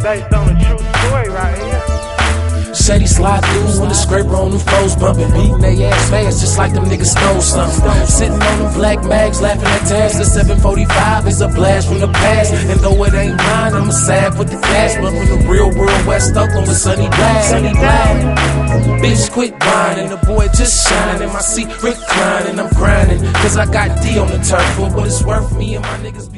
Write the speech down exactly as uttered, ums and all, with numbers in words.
based on a true story right here. Shady slide through on the scraper on them foes bumping, beating they ass fast just like them niggas stole something. Sitting on them black mags laughing at tabs. The seven forty-five is a blast from the past, and though it ain't mine, I'm a sad with the cash. But when the real world West Oakland with Sunny Black, Sunny Black. Bitch quit whining, the boy just shining in my seat reclining. I'm grinding cause I got D on the turf. For what it's worth, me and my niggas be